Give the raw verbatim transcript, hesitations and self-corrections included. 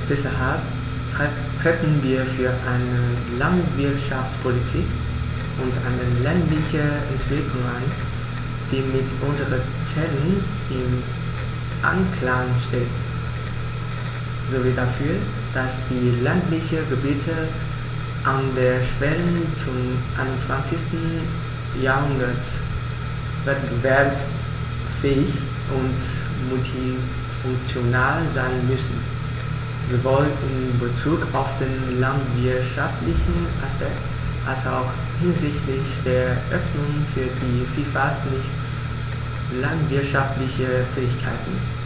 Deshalb treten wir für eine Landwirtschaftspolitik und eine ländliche Entwicklung ein, die mit unseren Zielen im Einklang steht, sowie dafür, dass die ländlichen Gebiete an der Schwelle zum einundzwanzigsten. Jahrhundert wettbewerbsfähig und multifunktional sein müssen, sowohl in Bezug auf den landwirtschaftlichen Aspekt als auch hinsichtlich der Öffnung für die Vielfalt nicht landwirtschaftlicher Tätigkeiten.